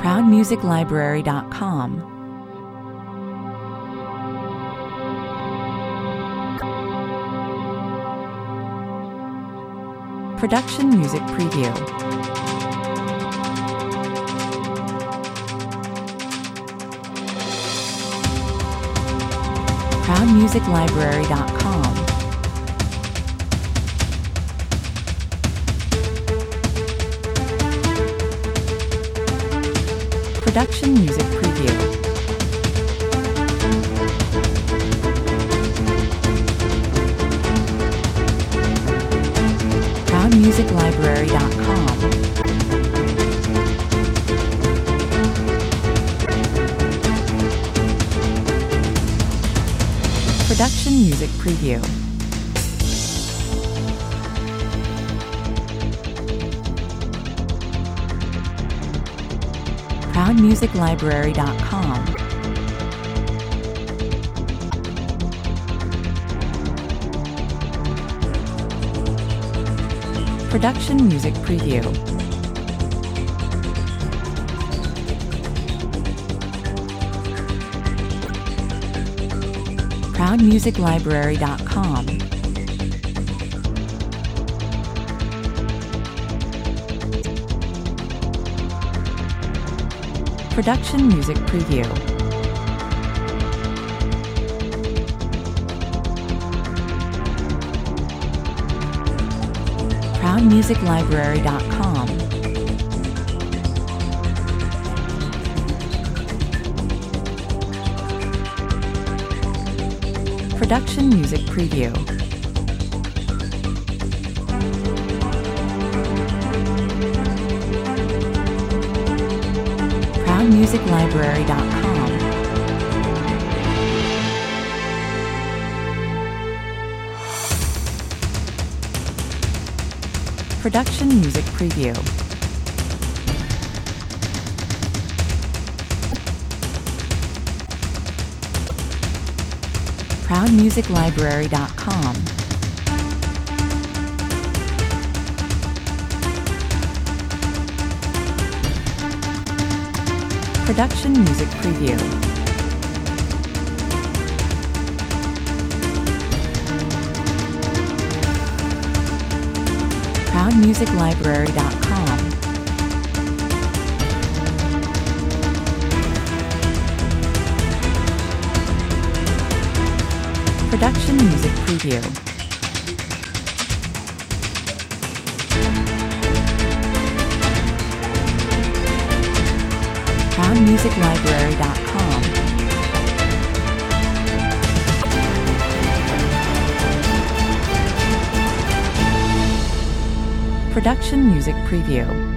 ProudMusicLibrary.com. Production Music Preview. ProudMusicLibrary.com. Production Music Preview. ProudMusicLibrary.com. Production Music Preview. ProudMusicLibrary.com. Production Music Preview. ProudMusicLibrary.com. Production Music Preview. ProudMusicLibrary.com. Production Music Preview. ProudMusicLibrary.com. Production Music Preview. ProudMusicLibrary.com. Production Music Preview. ProudMusicLibrary.com. Production Music Preview. ProudMusicLibrary.com. Production Music Preview.